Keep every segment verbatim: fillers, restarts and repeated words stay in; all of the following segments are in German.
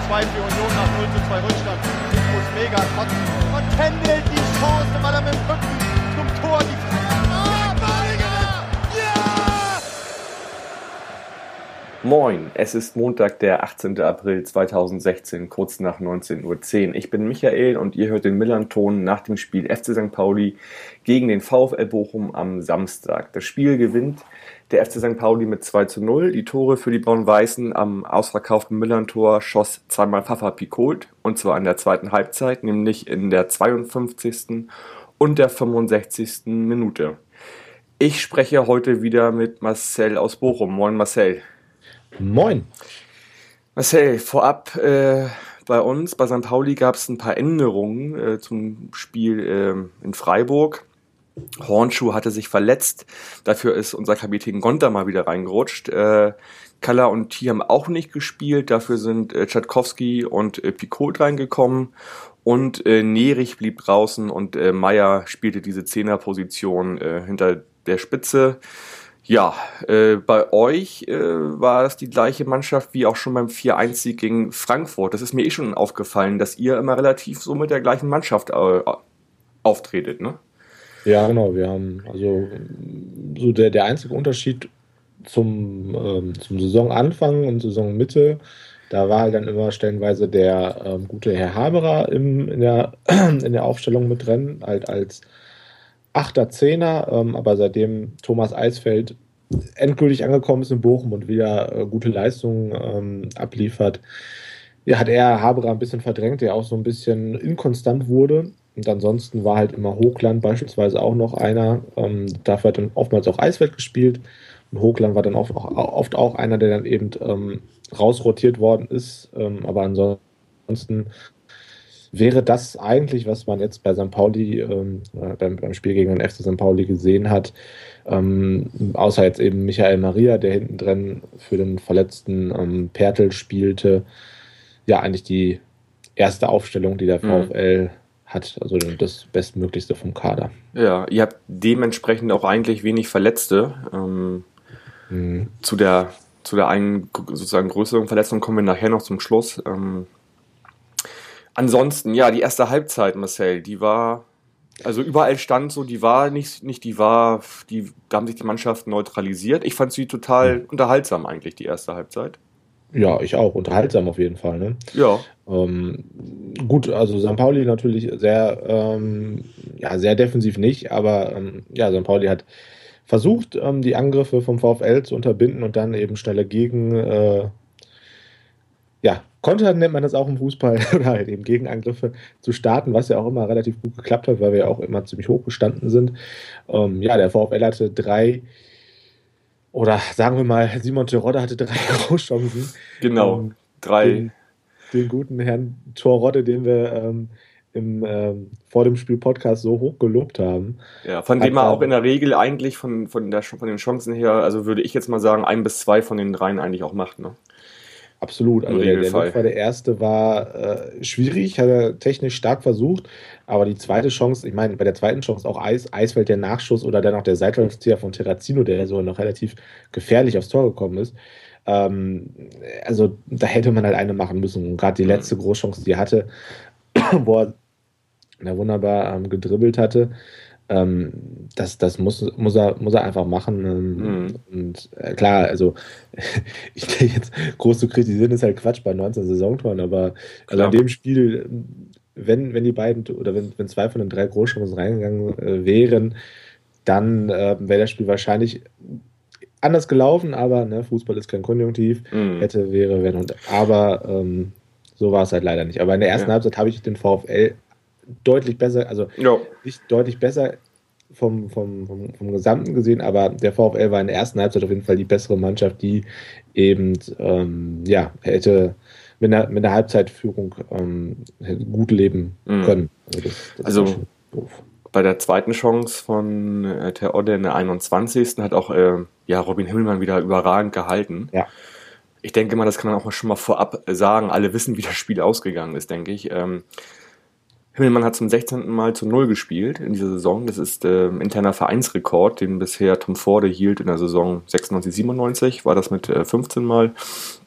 zwei für Union nach null zu zwei Rückstand. Ich muss mega kotzen. Und Kendall die Chance, weil er mit dem Rücken zum Tor die Freiheit. Ah, Badiger! Ja! Moin, es ist Montag, der achtzehnten April zweitausendsechzehn, kurz nach neunzehn Uhr zehn. Ich bin Michael und ihr hört den Millern-Ton nach dem Spiel F C Sankt Pauli gegen den VfL Bochum am Samstag. Das Spiel gewinnt der F C Sankt Pauli mit zwei zu null. Die Tore für die Braun-Weißen am ausverkauften Millern-Tor schoss zweimal Fafa Picoult, und zwar in der zweiten Halbzeit, nämlich in der zweiundfünfzigsten und der fünfundsechzigsten Minute. Ich spreche heute wieder mit Marcel aus Bochum. Moin Marcel. Moin. Marcel, vorab äh, bei uns, bei Sankt Pauli gab es ein paar Änderungen äh, zum Spiel äh, in Freiburg. Hornschuh hatte sich verletzt, dafür ist unser Kapitän Gonter mal wieder reingerutscht. Äh, Kalla und Thiel haben auch nicht gespielt, dafür sind äh, Tschadkowski und äh, Picoult reingekommen und äh, Nerich blieb draußen und äh, Meier spielte diese Zehnerposition äh, hinter der Spitze. Ja, äh, bei euch äh, war es die gleiche Mannschaft wie auch schon beim vier eins Sieg gegen Frankfurt. Das ist mir eh schon aufgefallen, dass ihr immer relativ so mit der gleichen Mannschaft äh, auftretet, ne? Ja, genau. Wir haben also so der, der einzige Unterschied zum, ähm, zum Saisonanfang und Saisonmitte, da war halt dann immer stellenweise der ähm, gute Herr Haberer im, in, der, in der Aufstellung mit drin, halt als Achter, Zehner, ähm, aber seitdem Thomas Eisfeld endgültig angekommen ist in Bochum und wieder äh, gute Leistungen ähm, abliefert, ja, hat er Haberer ein bisschen verdrängt, der auch so ein bisschen inkonstant wurde. Und ansonsten war halt immer Hochland beispielsweise auch noch einer. Ähm, dafür hat dann oftmals auch Eisfeld gespielt. Und Hochland war dann oft auch, oft auch einer, der dann eben ähm, rausrotiert worden ist. Ähm, aber ansonsten wäre das eigentlich, was man jetzt bei Sankt Pauli, ähm, beim, beim Spiel gegen den F C Sankt Pauli gesehen hat, ähm, außer jetzt eben Michael Maria, der hinten drin für den verletzten ähm, Pertl spielte, ja eigentlich die erste Aufstellung, die der VfL mhm. hat, also das Bestmöglichste vom Kader. Ja, ihr habt dementsprechend auch eigentlich wenig Verletzte. Ähm, mhm. Zu der zu der einen sozusagen größeren Verletzung kommen wir nachher noch zum Schluss. Ähm, ansonsten, ja, die erste Halbzeit, Marcel, die war, also überall stand so, die war nicht, nicht die war, die, da haben sich die Mannschaften neutralisiert. Ich fand sie total mhm. unterhaltsam eigentlich, die erste Halbzeit. Ja, ich auch. Unterhaltsam auf jeden Fall, ne? Ja. Ähm, gut, also Sankt Pauli natürlich sehr, ähm, ja, sehr defensiv nicht, aber ähm, ja, Sankt Pauli hat versucht, ähm, die Angriffe vom VfL zu unterbinden und dann eben schnelle Gegen, äh, ja, Konter nennt man das auch im Fußball, oder halt eben Gegenangriffe zu starten, was ja auch immer relativ gut geklappt hat, weil wir ja auch immer ziemlich hoch gestanden sind. Ähm, ja, der VfL hatte drei Oder sagen wir mal, Simon Terodde hatte drei Großchancen. Genau, ähm, drei. Den, den guten Herrn Terodde, den wir ähm, im, ähm, vor dem Spiel Podcast so hoch gelobt haben. Ja, von dem er auch in der Regel eigentlich von, von, der, von den Chancen her, also würde ich jetzt mal sagen, ein bis zwei von den dreien eigentlich auch macht, ne? Absolut, also der, der Notfall, der erste war äh, schwierig, hat er technisch stark versucht, aber die zweite Chance, ich meine, bei der zweiten Chance auch Eis, Eisfeld der Nachschuss oder dann auch der Seitwärtszieher von Terrazino, der so noch relativ gefährlich aufs Tor gekommen ist. Ähm, also da hätte man halt eine machen müssen. Und gerade die letzte Großchance, die er hatte, wo er na, wunderbar ähm, gedribbelt hatte, Ähm, das, das muss, muss, er, muss er einfach machen. Ähm, mhm. Und äh, klar, also ich denke jetzt, groß zu kritisieren ist halt Quatsch bei neunzehn Saisontoren, aber also in dem Spiel, wenn, wenn die beiden oder wenn, wenn zwei von den drei Großchancen reingegangen äh, wären, dann äh, wäre das Spiel wahrscheinlich anders gelaufen, aber ne, Fußball ist kein Konjunktiv, mhm. hätte, wäre, wenn und aber ähm, so war es halt leider nicht. Aber in der ersten ja. Halbzeit habe ich den VfL deutlich besser, also jo. nicht deutlich besser vom, vom, vom, vom Gesamten gesehen, aber der VfL war in der ersten Halbzeit auf jeden Fall die bessere Mannschaft, die eben ähm, ja, hätte mit einer, mit einer Halbzeitführung ähm, gut leben können. Mhm. Also, das, das also bei der zweiten Chance von äh, Terodde in der einundzwanzigsten hat auch äh, ja, Robin Himmelmann wieder überragend gehalten. Ja. Ich denke mal, das kann man auch schon mal vorab sagen. Alle wissen, wie das Spiel ausgegangen ist, denke ich. Ähm, Himmelmann hat zum sechzehnten Mal zu null gespielt in dieser Saison. Das ist äh, interner Vereinsrekord, den bisher Tom Forde hielt in der Saison sechsundneunzig siebenundneunzig. War das mit äh, fünfzehn Mal.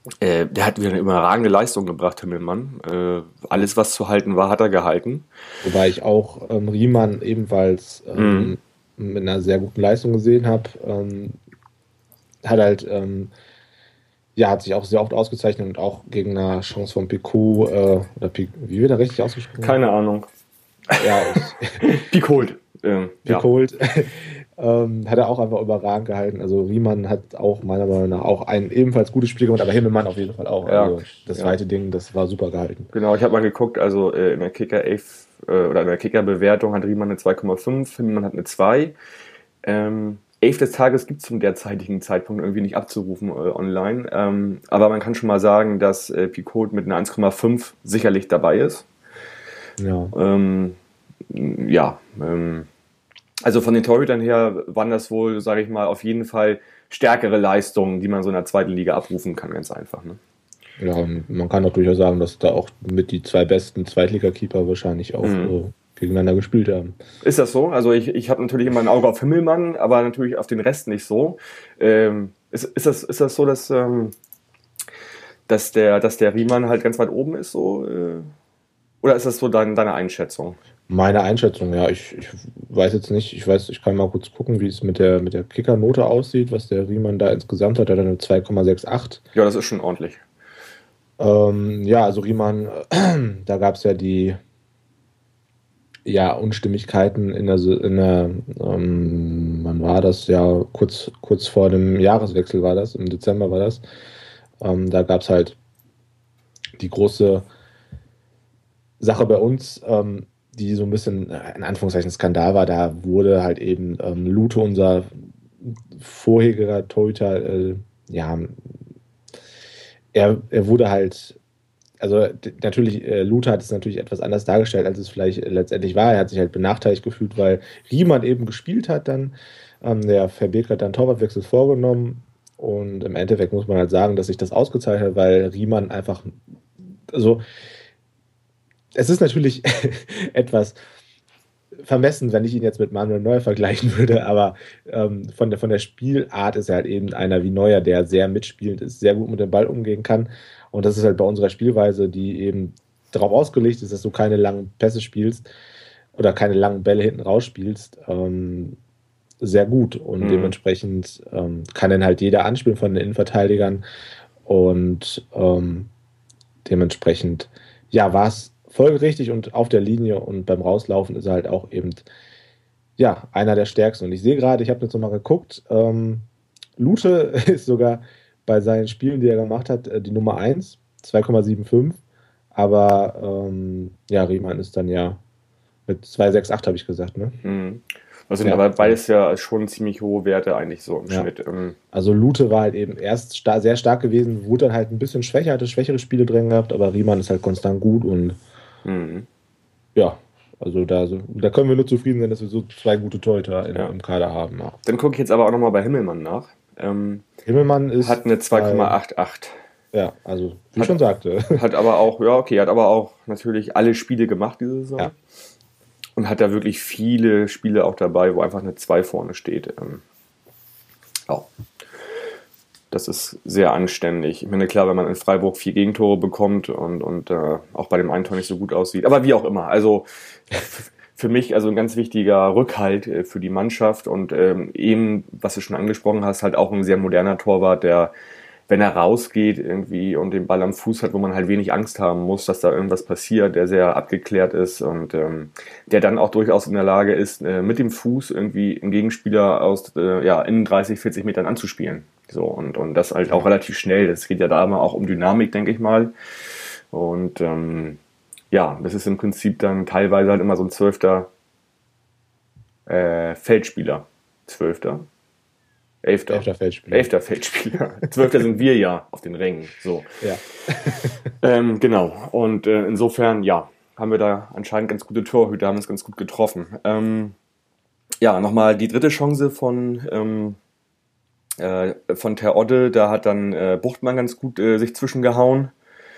Äh, der hat wieder eine überragende Leistung gebracht, Himmelmann. Äh, alles, was zu halten war, hat er gehalten. Wobei ich auch ähm, Riemann ebenfalls ähm, mhm. mit einer sehr guten Leistung gesehen habe. Ähm, hat halt, ähm, ja, hat sich auch sehr oft ausgezeichnet und auch gegen eine Chance von Picot, äh, oder Pic, wie wird er richtig ausgesprochen? Keine Ahnung. Ja, Picolt. Ähm, Picolt. Ja. ähm, hat er auch einfach überragend gehalten. Also Riemann hat auch meiner Meinung nach auch ein ebenfalls gutes Spiel gemacht, aber Himmelmann auf jeden Fall auch. Ja. Also das ja. zweite Ding, das war super gehalten. Genau, ich habe mal geguckt, also äh, in der Kicker elf äh, oder in der Kicker-Bewertung hat Riemann eine zwei Komma fünf, Himmelmann hat eine zwei. Ähm, elf des Tages gibt es zum derzeitigen Zeitpunkt irgendwie nicht abzurufen äh, online. Ähm, aber man kann schon mal sagen, dass äh, Picolt mit einer eins Komma fünf sicherlich dabei ist. Ja. Ähm, ja, ähm, also von den Torhütern her waren das wohl, sage ich mal, auf jeden Fall stärkere Leistungen, die man so in der zweiten Liga abrufen kann, ganz einfach. Ne? Ja, und man kann auch durchaus sagen, dass da auch mit die zwei besten Zweitliga-Keeper wahrscheinlich auch mhm. äh, gegeneinander gespielt haben. Ist das so? Also ich, ich habe natürlich immer ein Auge auf Himmelmann, aber natürlich auf den Rest nicht so. Ähm, ist, ist, das, ist das so, dass, ähm, dass, der, dass der Riemann halt ganz weit oben ist? So, äh, oder ist das so dein, deine Einschätzung? Meine Einschätzung, ja. Ich, ich weiß jetzt nicht, ich weiß, ich kann mal kurz gucken, wie es mit der, mit der Kicker-Note aussieht, was der Riemann da insgesamt hat. Er hat eine zwei Komma sechsundachtzig. Ja, das ist schon ordentlich. Ähm, ja, also Riemann, äh, da gab es ja die ja, Unstimmigkeiten in der, in der ähm, wann war das? Ja, kurz, kurz vor dem Jahreswechsel war das, im Dezember war das. Ähm, da gab es halt die große Sache bei uns, ähm, die so ein bisschen in Anführungszeichen Skandal war. Da wurde halt eben ähm, Lute, unser vorheriger Torhüter, äh, ja, er, er wurde halt, also d- natürlich, äh, Lute hat es natürlich etwas anders dargestellt, als es vielleicht letztendlich war. Er hat sich halt benachteiligt gefühlt, weil Riemann eben gespielt hat dann. Ähm, der Verbeek hat dann Torwartwechsel vorgenommen und im Endeffekt muss man halt sagen, dass sich das ausgezeichnet hat, weil Riemann einfach, also es ist natürlich etwas vermessen, wenn ich ihn jetzt mit Manuel Neuer vergleichen würde, aber ähm, von, der, von der Spielart ist er halt eben einer wie Neuer, der sehr mitspielend ist, sehr gut mit dem Ball umgehen kann. Und das ist halt bei unserer Spielweise, die eben darauf ausgelegt ist, dass du keine langen Pässe spielst oder keine langen Bälle hinten rausspielst, ähm, sehr gut. Und mhm. dementsprechend ähm, kann dann halt jeder anspielen von den Innenverteidigern. Und ähm, dementsprechend, ja, war es folgerichtig und auf der Linie und beim Rauslaufen ist er halt auch eben, ja, einer der stärksten. Und ich sehe gerade, ich habe jetzt nochmal geguckt, ähm, Lute ist sogar bei seinen Spielen, die er gemacht hat, die Nummer eins, zwei Komma fünfundsiebzig. Aber ähm, ja, Riemann ist dann ja mit zwei Komma sechsundachtzig, habe ich gesagt, ne? Mhm. Also ja, aber beides ja schon ziemlich hohe Werte eigentlich so im ja. Schnitt. Also Lute war halt eben erst star- sehr stark gewesen, wurde dann halt ein bisschen schwächer, hatte schwächere Spiele drin gehabt, aber Riemann ist halt konstant gut und mhm. ja, also da, da können wir nur zufrieden sein, dass wir so zwei gute Torhüter in, ja. im Kader haben. Ja. Dann gucke ich jetzt aber auch nochmal bei Himmelmann nach. Ähm, Himmelmann ist hat eine zwei Komma achtundachtzig. Ja, also wie hat, ich schon sagte. Hat aber auch, ja okay, hat aber auch natürlich alle Spiele gemacht diese Saison. Ja. Und hat da wirklich viele Spiele auch dabei, wo einfach eine zwei vorne steht. Ähm, ja. Das ist sehr anständig. Ich meine, klar, wenn man in Freiburg vier Gegentore bekommt und, und äh, auch bei dem einen Tor nicht so gut aussieht. Aber wie auch immer. Also für mich also ein ganz wichtiger Rückhalt äh, für die Mannschaft und ähm, eben, was du schon angesprochen hast, halt auch ein sehr moderner Torwart, der, wenn er rausgeht irgendwie und den Ball am Fuß hat, wo man halt wenig Angst haben muss, dass da irgendwas passiert, der sehr abgeklärt ist und ähm, der dann auch durchaus in der Lage ist, äh, mit dem Fuß irgendwie einen Gegenspieler aus äh, ja, in dreißig, vierzig Metern anzuspielen. So, und, und das halt auch relativ schnell. Das geht ja da immer auch um Dynamik, denke ich mal. Und ähm, ja, das ist im Prinzip dann teilweise halt immer so ein zwölfter äh, Feldspieler. Zwölfter? Elfter. Elfter Feldspieler. Elfter Feldspieler. Zwölfter sind wir ja auf den Rängen. So. Ja. ähm, genau. Und äh, insofern, ja, haben wir da anscheinend ganz gute Torhüter, haben uns ganz gut getroffen. Ähm, ja, nochmal die dritte Chance von ähm, äh, von Terodde. Da hat dann äh, Buchtmann ganz gut äh, sich zwischengehauen.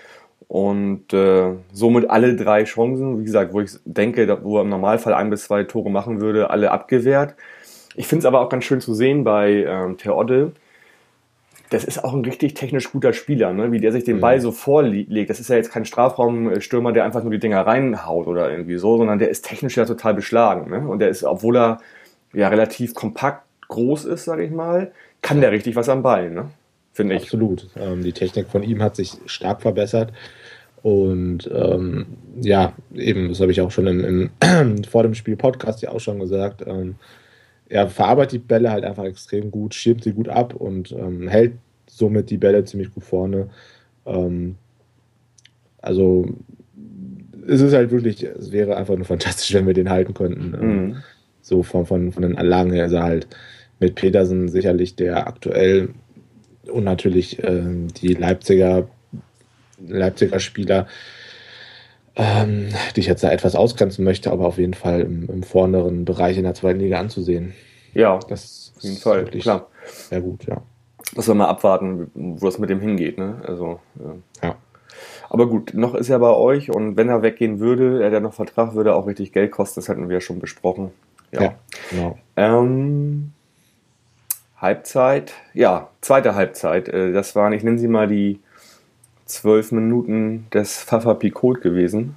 Und äh, somit alle drei Chancen, wie gesagt, wo ich denke, wo er im Normalfall ein bis zwei Tore machen würde, alle abgewehrt. Ich finde es aber auch ganz schön zu sehen bei ähm, Terodde, das ist auch ein richtig technisch guter Spieler, ne? Wie der sich den Ball so vorlegt. Das ist ja jetzt kein Strafraumstürmer, der einfach nur die Dinger reinhaut oder irgendwie so, sondern der ist technisch ja total beschlagen. Ne? Und der ist, obwohl er ja relativ kompakt groß ist, sage ich mal, kann der richtig was am Ball, ne? Finde ich. Absolut. Ähm, die Technik von ihm hat sich stark verbessert. Und ähm, ja, eben, das habe ich auch schon im, im vor dem Spiel Podcast ja auch schon gesagt. Ähm, er verarbeitet die Bälle halt einfach extrem gut, schirmt sie gut ab und ähm, hält somit die Bälle ziemlich gut vorne. Ähm, also es ist halt wirklich, es wäre einfach nur fantastisch, wenn wir den halten könnten. Ähm, Mhm. so von, von, von den Anlagen her ist er halt mit Petersen sicherlich der aktuell und natürlich ähm, die Leipziger, Leipziger Spieler, ähm, die ich jetzt da etwas ausgrenzen möchte, aber auf jeden Fall im, im vorderen Bereich in der zweiten Liga anzusehen. Ja, Das auf jeden ist Fall, wirklich klar. sehr gut, ja. Muss man mal abwarten, wo das mit dem hingeht, ne? Also, ja. Ja. Aber gut, noch ist er bei euch und wenn er weggehen würde, er hat ja noch Vertrag, würde er auch richtig Geld kosten, das hatten wir ja schon besprochen. Ja, Ja, genau. Ähm, Halbzeit, ja, zweite Halbzeit. äh, Das waren, ich nenne sie mal die zwölf Minuten des Pfaffer Picot gewesen.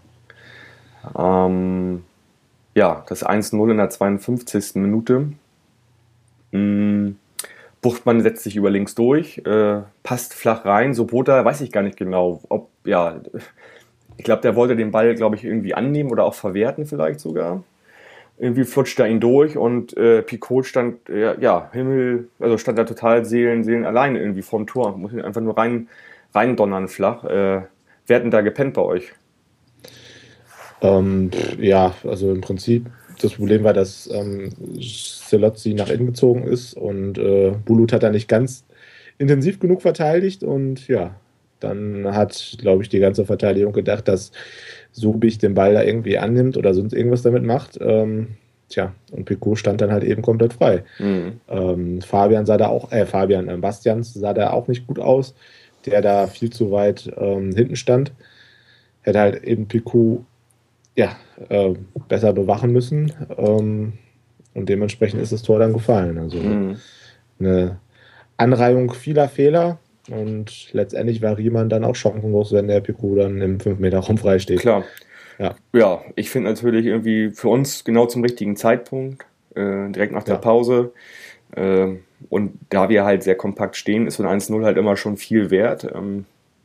ähm, ja, das eins null in der zweiundfünfzigsten Minute. Mm, Buchtmann setzt sich über links durch, äh, passt flach rein. Sobota, weiß ich gar nicht genau, ob, ja, ich glaube, der wollte den Ball, glaube ich, irgendwie annehmen oder auch verwerten vielleicht sogar. Irgendwie flutscht er ihn durch und äh, Picot stand, ja, ja, Himmel, also stand da total Seelen, Seelen allein irgendwie vorm Tor. Muss ihn einfach nur rein, rein donnern flach. Äh, wer hat denn da gepennt bei euch? Ähm, pff, ja, also im Prinzip, das Problem war, dass ähm, Selozzi nach innen gezogen ist und äh, Bulut hat da nicht ganz intensiv genug verteidigt und ja, dann hat, glaube ich, die ganze Verteidigung gedacht, dass Sobich den Ball da irgendwie annimmt oder sonst irgendwas damit macht. Ähm, tja, und Picot stand dann halt eben komplett frei. Mhm. Ähm, Fabian sah da auch, äh, Fabian, äh, Bastians sah da auch nicht gut aus, der da viel zu weit ähm, hinten stand. Hätte halt eben Picot ja, äh, besser bewachen müssen. Ähm, und dementsprechend ist das Tor dann gefallen. Also Mhm. eine Anreihung vieler Fehler. Und letztendlich war Riemann dann auch chancenlos, wenn der Picot dann im fünf Meter Raum frei steht. Klar. Ja. Ja, ich finde natürlich irgendwie für uns genau zum richtigen Zeitpunkt, äh, direkt nach der Ja. Pause. Äh, und da wir halt sehr kompakt stehen, ist so ein eins null halt immer schon viel wert. Ähm,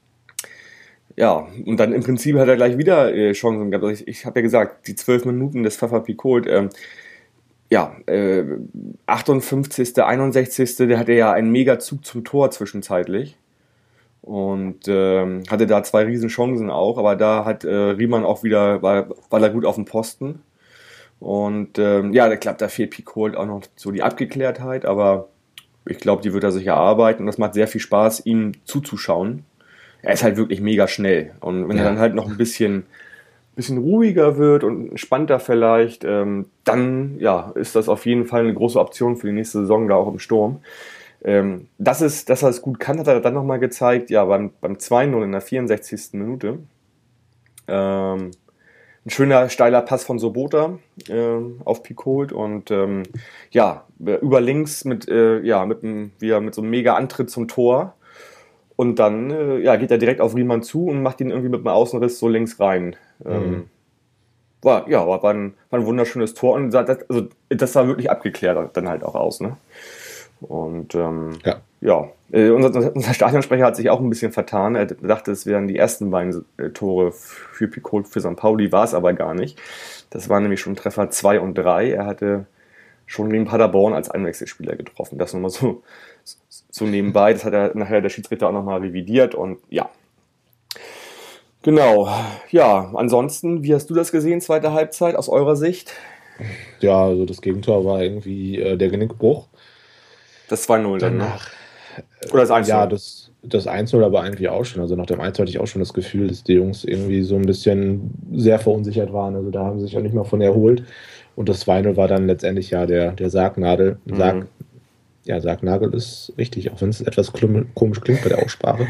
ja, und dann im Prinzip hat er gleich wieder äh, Chancen gehabt. Also ich ich habe ja gesagt, die zwölf Minuten des Pfaffer Picot, ähm, ja, äh, achtundfünfzigste, einundsechzigste, der hatte ja einen Megazug zum Tor zwischenzeitlich. Und ähm, hatte da zwei riesen Chancen auch, aber da hat äh, Riemann auch wieder, war, war da gut auf dem Posten. Und ähm, ja, ich glaube, da fehlt Picot auch noch so die Abgeklärtheit, aber ich glaube, die wird er sich erarbeiten und das macht sehr viel Spaß, ihm zuzuschauen. Er ist halt wirklich mega schnell. Und wenn Ja. er dann halt noch ein bisschen, bisschen ruhiger wird und entspannter vielleicht, ähm, dann ja, ist das auf jeden Fall eine große Option für die nächste Saison da auch im Sturm. Ähm, das ist, dass er es gut kann, hat er dann nochmal gezeigt, ja, beim, beim zwei null in der vierundsechzigsten Minute. Ähm, ein schöner, steiler Pass von Sobota ähm, auf Picot und ähm, ja, über links mit, äh, ja, mit, einem, wieder mit so einem mega Antritt zum Tor. Und dann äh, ja, geht er direkt auf Riemann zu und macht ihn irgendwie mit einem Außenriss so links rein. Ähm, Mhm. war, ja, war, war, ein, war ein wunderschönes Tor und das, also, das sah wirklich abgeklärt dann halt auch aus, ne? Und ähm, Ja. ja, äh, unser, unser Stadionsprecher hat sich auch ein bisschen vertan. Er dachte, es wären die ersten beiden äh, Tore für Picot für Sankt Pauli, war es aber gar nicht. Das waren nämlich schon Treffer zwei und drei. Er hatte schon gegen Paderborn als Einwechselspieler getroffen. Das nochmal so, so nebenbei. Das hat er nachher der Schiedsrichter auch nochmal revidiert und ja. Genau. Ja, ansonsten, wie hast du das gesehen, zweite Halbzeit aus eurer Sicht? Ja, also das Gegentor war irgendwie äh, der Genickbruch. Das zwei null dann, ne? Danach, Oder das eins null? ja, das, das eins null aber eigentlich auch schon. Also nach dem eins null hatte ich auch schon das Gefühl, dass die Jungs irgendwie so ein bisschen sehr verunsichert waren. Also da haben sie sich auch nicht mal von erholt. Und das zwei null war dann letztendlich ja der, der Sargnadel. Sarg, Mhm. Ja, Sargnagel ist richtig, auch wenn es etwas klum- komisch klingt bei der Aussprache.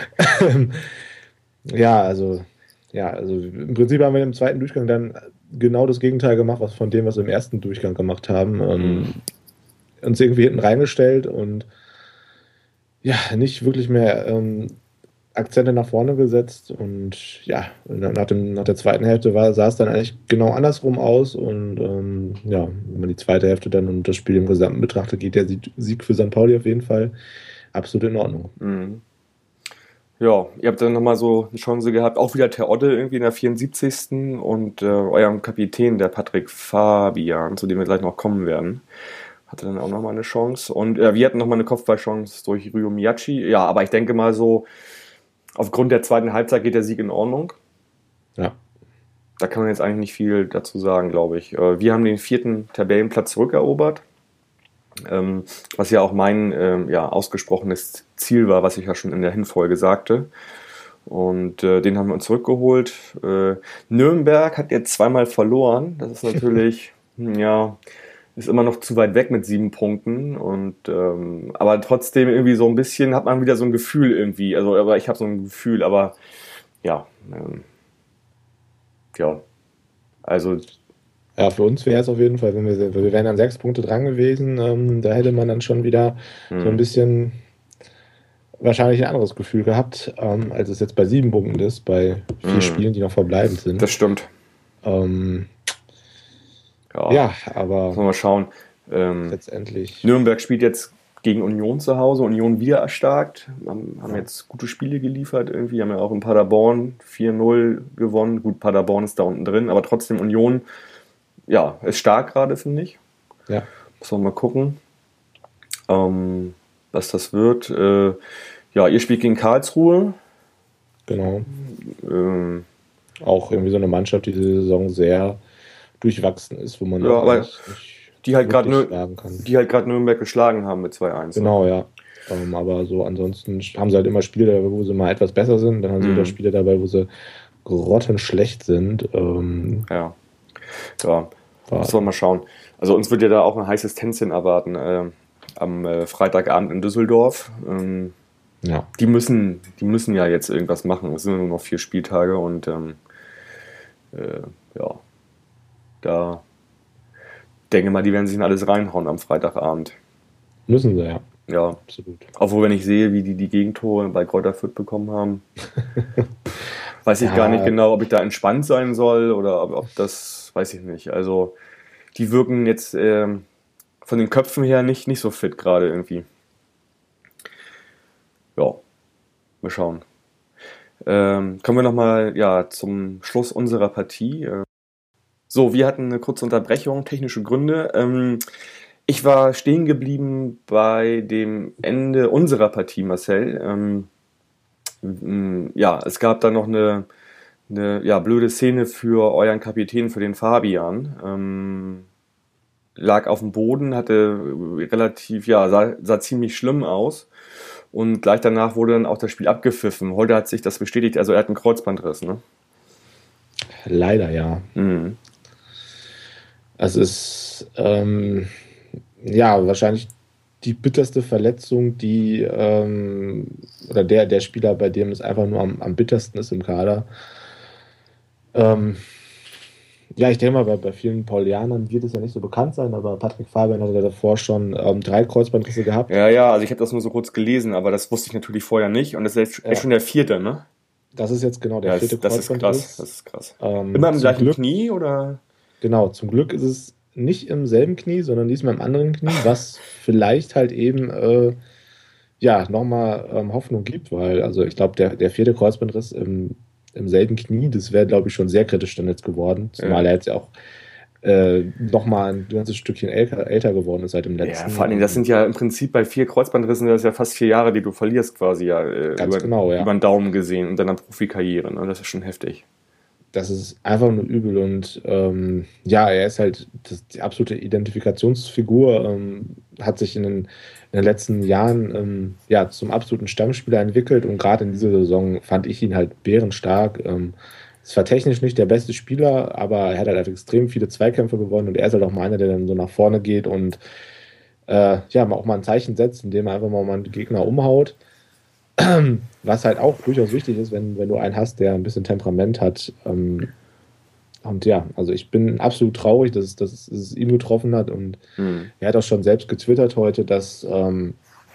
Ja, also, ja, also im Prinzip haben wir im zweiten Durchgang dann genau das Gegenteil gemacht, was von dem, was wir im ersten Durchgang gemacht haben. Ähm, Mhm. uns irgendwie hinten reingestellt und ja, nicht wirklich mehr ähm, Akzente nach vorne gesetzt und ja, nach, dem, nach der zweiten Hälfte war, sah es dann eigentlich genau andersrum aus und ähm, ja, wenn man die zweite Hälfte dann und das Spiel im Gesamten betrachtet, geht der Sieg für Sankt Pauli auf jeden Fall absolut in Ordnung. Mhm. Ja, ihr habt dann nochmal so eine Chance gehabt, auch wieder Terodde irgendwie in der vierundsiebzigsten und äh, eurem Kapitän, der Patrick Fabian, zu dem wir gleich noch kommen werden, hatte dann auch nochmal eine Chance. Und äh, wir hatten nochmal eine Kopfballchance durch Ryo Miyachi. Ja, aber ich denke mal so, aufgrund der zweiten Halbzeit geht der Sieg in Ordnung. Ja. Da kann man jetzt eigentlich nicht viel dazu sagen, glaube ich. Äh, wir haben den vierten Tabellenplatz zurückerobert. Ähm, was ja auch mein ähm, ja, ausgesprochenes Ziel war, was ich ja schon in der Hinfolge sagte. Und äh, den haben wir uns zurückgeholt. Äh, Nürnberg hat jetzt zweimal verloren. Das ist natürlich, ja, ist immer noch zu weit weg mit sieben Punkten. Und ähm, aber trotzdem irgendwie so ein bisschen hat man wieder so ein Gefühl irgendwie. Also, aber ich habe so ein Gefühl, aber ja, ähm, ja, also Ja, für uns wäre es auf jeden Fall, wenn wir, wir wären dann sechs Punkte dran gewesen, ähm, da hätte man dann schon wieder hm. so ein bisschen wahrscheinlich ein anderes Gefühl gehabt, ähm, als es jetzt bei sieben Punkten ist, bei vier hm. Spielen, die noch verbleibend sind. Das stimmt. Ähm, ja. ja, aber mal schauen. Ähm, letztendlich. Nürnberg spielt jetzt gegen Union zu Hause, Union wieder erstarkt, haben, haben jetzt gute Spiele geliefert irgendwie, haben ja auch in Paderborn vier null gewonnen. Gut, Paderborn ist da unten drin, aber trotzdem Union, ja, ist stark gerade, finde ich. Ja. Muss man mal gucken, ähm, was das wird. Äh, ja, ihr spielt gegen Karlsruhe. Genau. Ähm, auch irgendwie so eine Mannschaft, die diese Saison sehr durchwachsen ist, wo man ja, aber nicht, nicht die halt gerade Nür- schlagen kann. die halt gerade Nürnberg geschlagen haben mit zwei eins. Genau, ja. Ähm, aber so ansonsten haben sie halt immer Spiele dabei, wo sie mal etwas besser sind. Dann haben sie Mhm. wieder Spiele dabei, wo sie grottenschlecht sind. Ähm, Ja. Ja, müssen wir mal schauen. Also uns wird ja da auch ein heißes Tänzchen erwarten äh, am äh, Freitagabend in Düsseldorf. Ähm, ja. Die müssen, die müssen ja jetzt irgendwas machen. Es sind nur noch vier Spieltage und ähm, äh, ja, da denke mal, die werden sich in alles reinhauen am Freitagabend. Müssen sie, ja. Ja, absolut. Obwohl, wenn ich sehe, wie die die Gegentore bei Greuther Fürth bekommen haben, weiß ich Ja. gar nicht genau, ob ich da entspannt sein soll oder ob, ob das, weiß ich nicht. Also, die wirken jetzt ähm, von den Köpfen her nicht, nicht so fit gerade irgendwie. Ja, mal schauen. Ähm, kommen wir nochmal ja, zum Schluss unserer Partie. Äh, so, wir hatten eine kurze Unterbrechung, technische Gründe. Ähm, ich war stehen geblieben bei dem Ende unserer Partie, Marcel. Ähm, m, ja, es gab da noch eine, eine ja, blöde Szene für euren Kapitän, für den Fabian. Ähm, lag auf dem Boden, hatte relativ, ja, sah, sah ziemlich schlimm aus. Und gleich danach wurde dann auch das Spiel abgepfiffen. Heute hat sich das bestätigt, also er hat einen Kreuzbandriss, ne? Leider, ja. Mhm. Es ist ähm, ja wahrscheinlich die bitterste Verletzung, die ähm, oder der, der Spieler, bei dem es einfach nur am, am bittersten ist im Kader. Ähm, ja, ich denke mal, bei, bei vielen Paulianern wird es ja nicht so bekannt sein, aber Patrick Fabian hatte davor schon ähm, drei Kreuzbandrisse gehabt. Ja, ja, also ich habe das nur so kurz gelesen, aber das wusste ich natürlich vorher nicht. Und das ist jetzt Ja. schon der vierte, ne? Das ist jetzt genau der Ja, vierte das, das ist Kreuzbandriss. krass, das ist krass. Ähm, Immer im zum gleichen Glück, Knie, oder? Genau, zum Glück ist es nicht im selben Knie, sondern diesmal im anderen Knie, was vielleicht halt eben äh, ja nochmal ähm, Hoffnung gibt, weil also ich glaube, der, der vierte Kreuzbandriss im, im selben Knie, das wäre glaube ich schon sehr kritisch dann jetzt geworden, zumal Ja. er jetzt ja auch äh, nochmal ein ganzes Stückchen älter, älter geworden ist seit dem letzten. Ja, vor allem, das sind ja im Prinzip bei vier Kreuzbandrissen, das ist ja fast vier Jahre, die du verlierst quasi ja, äh, Ganz über, genau, ja. über den Daumen gesehen in deiner Profikarriere. Ne? Das ist schon heftig. Das ist einfach nur übel und ähm, ja, er ist halt das, die absolute Identifikationsfigur, ähm, hat sich in den, in den letzten Jahren ähm, ja, zum absoluten Stammspieler entwickelt und gerade in dieser Saison fand ich ihn halt bärenstark. Ähm, es war technisch nicht der beste Spieler, aber er hat halt extrem viele Zweikämpfe gewonnen und er ist halt auch mal einer, der dann so nach vorne geht und äh, ja, auch mal ein Zeichen setzt, indem er einfach mal einen Gegner umhaut. Was halt auch durchaus wichtig ist, wenn, wenn du einen hast, der ein bisschen Temperament hat. Ähm, und ja, also ich bin absolut traurig, dass es, dass es ihm getroffen hat. Und Hm. er hat auch schon selbst getwittert heute, dass ähm,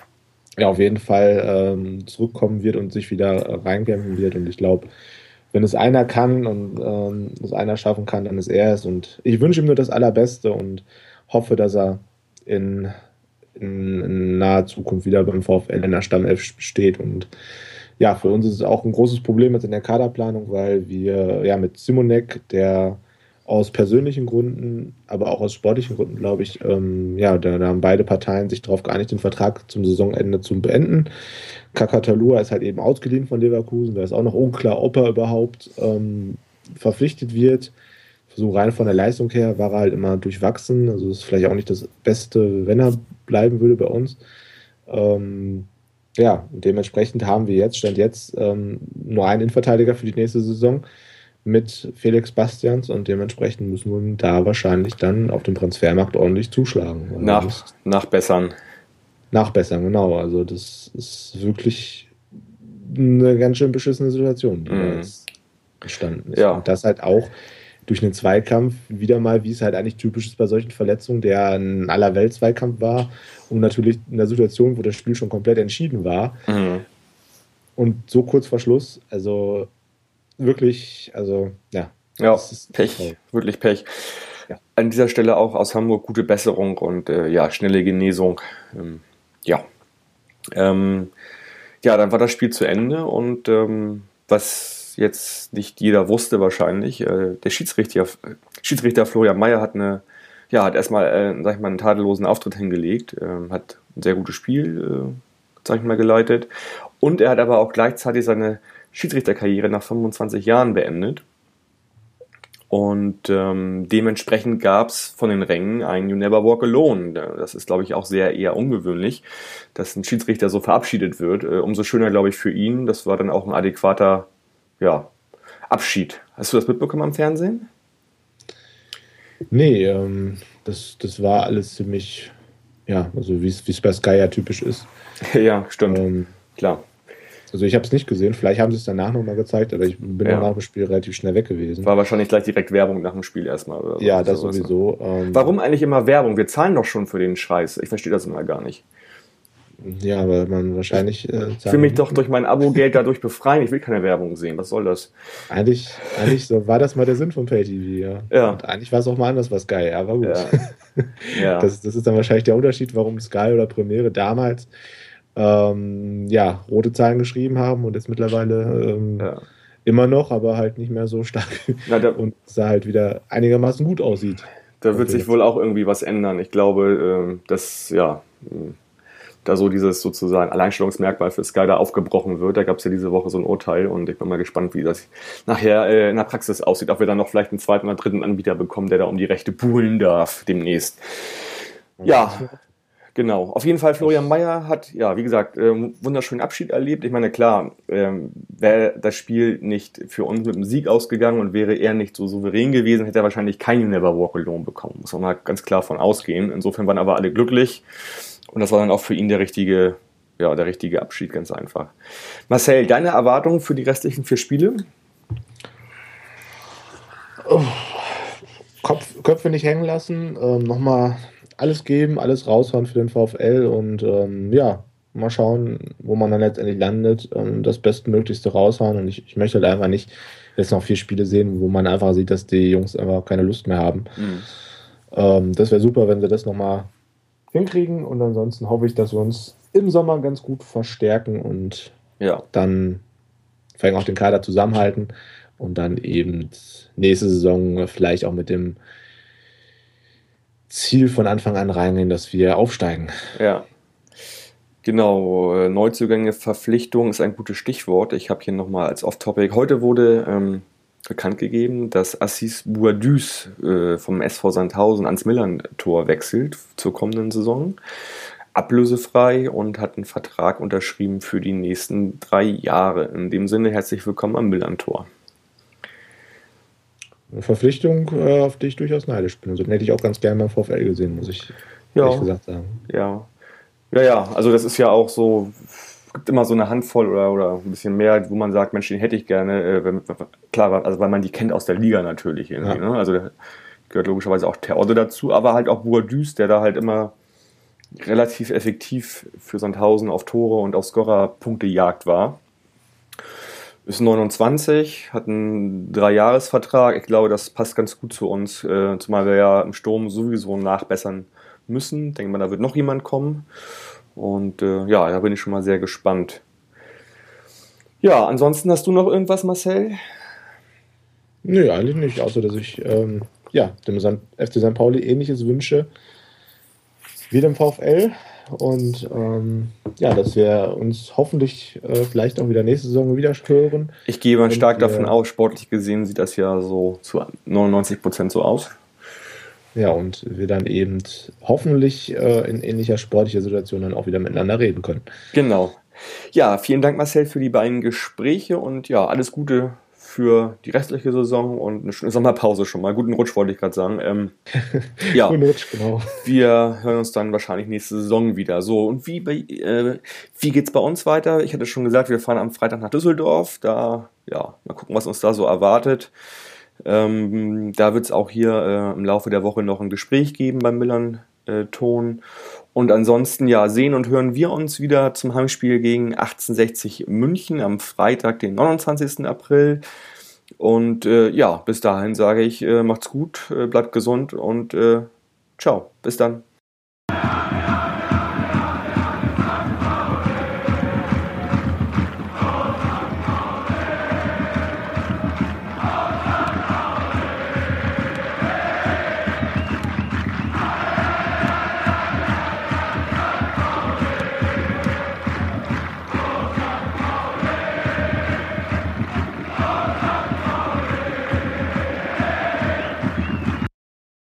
ja, auf jeden Fall ähm, zurückkommen wird und sich wieder reinkämpfen wird. Und ich glaube, wenn es einer kann und ähm, es einer schaffen kann, dann ist er es. Und ich wünsche ihm nur das Allerbeste und hoffe, dass er in, in, in naher Zukunft wieder beim VfL in der Stammelf steht. Und ja, für uns ist es auch ein großes Problem jetzt in der Kaderplanung, weil wir ja mit Simonek, der aus persönlichen Gründen, aber auch aus sportlichen Gründen, glaube ich, ähm, ja, da, da haben beide Parteien sich darauf geeinigt, den Vertrag zum Saisonende zu beenden. Kakatalua ist halt eben ausgeliehen von Leverkusen, da ist auch noch unklar, ob er überhaupt ähm, verpflichtet wird. So rein von der Leistung her war er halt immer durchwachsen, also ist vielleicht auch nicht das Beste, wenn er bleiben würde bei uns. Ähm, ja, dementsprechend haben wir jetzt, Stand jetzt, ähm, nur einen Innenverteidiger für die nächste Saison mit Felix Bastians und dementsprechend müssen wir da wahrscheinlich dann auf dem Transfermarkt ordentlich zuschlagen. Nach, nachbessern. Nachbessern, genau. Also das ist wirklich eine ganz schön beschissene Situation, die mm. da jetzt entstanden ist. Ja. Und das halt auch durch einen Zweikampf wieder mal, wie es halt eigentlich typisch ist bei solchen Verletzungen, der ein Allerwelt-Zweikampf war und natürlich in der Situation, wo das Spiel schon komplett entschieden war. Mm. Und so kurz vor Schluss, also wirklich, also ja. Ja, Pech, toll. Wirklich Pech. Ja. An dieser Stelle auch aus Hamburg gute Besserung und äh, ja, schnelle Genesung. Ähm, ja. Ähm, ja, dann war das Spiel zu Ende und ähm, was jetzt nicht jeder wusste wahrscheinlich, äh, der Schiedsrichter, Schiedsrichter Florian Mayer hat eine, ja, hat erstmal, äh, sag ich mal, einen tadellosen Auftritt hingelegt, äh, hat ein sehr gutes Spiel, äh, sag ich mal, geleitet und er hat aber auch gleichzeitig seine Schiedsrichterkarriere nach fünfundzwanzig Jahren beendet. Und ähm, dementsprechend gab es von den Rängen ein You Never Walk Alone. Das ist, glaube ich, auch sehr eher ungewöhnlich, dass ein Schiedsrichter so verabschiedet wird. Äh, umso schöner, glaube ich, für ihn. Das war dann auch ein adäquater ja, Abschied. Hast du das mitbekommen am Fernsehen? Nee, ähm, das, das war alles ziemlich, ja, also wie es bei Sky ja typisch ist. Ja, stimmt. Ähm, Klar. Also ich habe es nicht gesehen, vielleicht haben sie es danach nochmal gezeigt, aber ich bin ja. nach dem Spiel relativ schnell weg gewesen. War wahrscheinlich gleich direkt Werbung nach dem Spiel erstmal. Oder ja, das sowas. Sowieso. Ähm, Warum eigentlich immer Werbung? Wir zahlen doch schon für den Scheiß. Ich verstehe das immer gar nicht. Ja, weil man wahrscheinlich... Äh, ich will mich doch durch mein Abo-Geld dadurch befreien. Ich will keine Werbung sehen. Was soll das? Eigentlich, eigentlich so war das mal der Sinn von Pay-T V, ja. ja. Und eigentlich war es auch mal anders, was Sky, aber gut. Ja. Ja. Das, das ist dann wahrscheinlich der Unterschied, warum Sky oder Premiere damals Ähm, ja, rote Zahlen geschrieben haben und jetzt mittlerweile ähm, ja. immer noch, aber halt nicht mehr so stark Na, da, und es halt wieder einigermaßen gut aussieht. Da wird sich wohl auch irgendwie was ändern. Ich glaube, äh, dass ja da so dieses sozusagen Alleinstellungsmerkmal für Sky da aufgebrochen wird. Da gab es ja diese Woche so ein Urteil und ich bin mal gespannt, wie das nachher äh, in der Praxis aussieht, ob wir dann noch vielleicht einen zweiten oder dritten Anbieter bekommen, der da um die Rechte buhlen darf demnächst. Ja. Genau, auf jeden Fall Florian Mayer hat, ja, wie gesagt, ähm, wunderschönen Abschied erlebt. Ich meine, klar, ähm, wäre das Spiel nicht für uns mit einem Sieg ausgegangen und wäre er nicht so souverän gewesen, hätte er wahrscheinlich kein You Never Walk Alone bekommen. Muss man mal ganz klar von ausgehen. Insofern waren aber alle glücklich und das war dann auch für ihn der richtige, ja, der richtige Abschied, ganz einfach. Marcel, deine Erwartungen für die restlichen vier Spiele? Oh, Kopf, Köpfe nicht hängen lassen, ähm, nochmal alles geben, alles raushauen für den VfL und ähm, ja, mal schauen, wo man dann letztendlich landet, ähm, das Bestmöglichste raushauen und ich, ich möchte halt einfach nicht jetzt noch vier Spiele sehen, wo man einfach sieht, dass die Jungs einfach keine Lust mehr haben. Mhm. Ähm, das wäre super, wenn sie das nochmal hinkriegen und ansonsten hoffe ich, dass wir uns im Sommer ganz gut verstärken und ja. dann vor allem auch den Kader zusammenhalten und dann eben nächste Saison vielleicht auch mit dem Ziel von Anfang an reingehen, dass wir aufsteigen. Ja, genau. Neuzugänge, Verpflichtung ist ein gutes Stichwort. Ich habe hier nochmal als Off-Topic. Heute wurde ähm, bekannt gegeben, dass Assis Bouadus äh, vom S V Sandhausen ans Millern-Tor wechselt zur kommenden Saison. Ablösefrei und hat einen Vertrag unterschrieben für die nächsten drei Jahre. In dem Sinne herzlich willkommen am Millern-Tor. Eine Verpflichtung, äh, auf die ich durchaus neidisch bin. Also den hätte ich auch ganz gerne beim VfL gesehen, muss ich ja. ehrlich gesagt sagen. Ja. ja, ja, also das ist ja auch so, es gibt immer so eine Handvoll oder, oder ein bisschen mehr, wo man sagt, Mensch, den hätte ich gerne. Äh, wenn, klar, also weil man die kennt aus der Liga natürlich irgendwie. Ja. Ne? Also da gehört logischerweise auch Terodde dazu, aber halt auch Bouadus, der da halt immer relativ effektiv für Sandhausen auf Tore und auf Scorer-Punktejagd war. Ist neunundzwanzig, hat einen Dreijahresvertrag. Ich glaube, das passt ganz gut zu uns, äh, zumal wir ja im Sturm sowieso nachbessern müssen. Ich denke mal, da wird noch jemand kommen. Und äh, ja, da bin ich schon mal sehr gespannt. Ja, ansonsten hast du noch irgendwas, Marcel? Nö, eigentlich nicht, außer dass ich ähm, ja, dem F C Sankt Pauli Ähnliches wünsche wie dem VfL. Und ähm, ja, dass wir uns hoffentlich äh, vielleicht auch wieder nächste Saison wieder hören. Ich gehe mal stark wir, davon aus, sportlich gesehen sieht das ja so zu neunundneunzig Prozent so aus. Ja, und wir dann eben hoffentlich äh, in ähnlicher sportlicher Situation dann auch wieder miteinander reden können. Genau. Ja, vielen Dank, Marcel, für die beiden Gespräche und ja, alles Gute für die restliche Saison und eine schöne Sommerpause schon mal. Guten Rutsch, wollte ich gerade sagen. Ähm, ja, Guten Rutsch, genau. Wir hören uns dann wahrscheinlich nächste Saison wieder. So, und wie, bei, äh, wie geht's bei uns weiter? Ich hatte schon gesagt, wir fahren am Freitag nach Düsseldorf. Da, ja, mal gucken, was uns da so erwartet. Ähm, da wird es auch hier äh, im Laufe der Woche noch ein Gespräch geben beim Millern-Ton. Äh, und ansonsten, ja, sehen und hören wir uns wieder zum Heimspiel gegen achtzehnhundertsechzig München am Freitag, den neunundzwanzigsten April. Und äh, ja, bis dahin sage ich, äh, macht's gut, äh, bleibt gesund und äh, ciao, bis dann.